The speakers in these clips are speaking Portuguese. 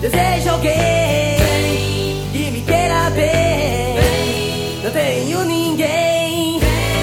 Desejo alguém que me queira bem. Não tenho ninguém.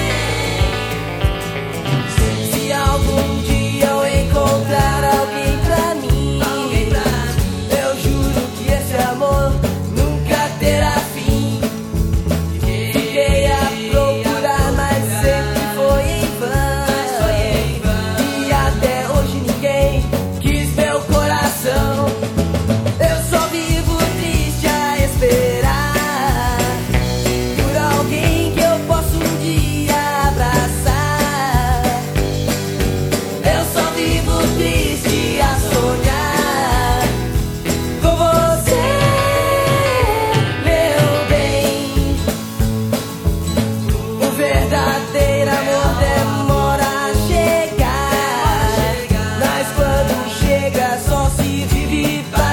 Se algum dia eu encontrar alguém pra mim, eu juro que esse amor nunca terá fim. Fiquei a procurar, mas sempre foi em vão. E até hoje ninguém quis meu coração. Eu só vivo triste a esperar por alguém que eu possa um dia abraçar. Eu só vivo triste a sonhar com você, meu bem. O verdadeiro amor demora a chegar, mas quando chega só se vive para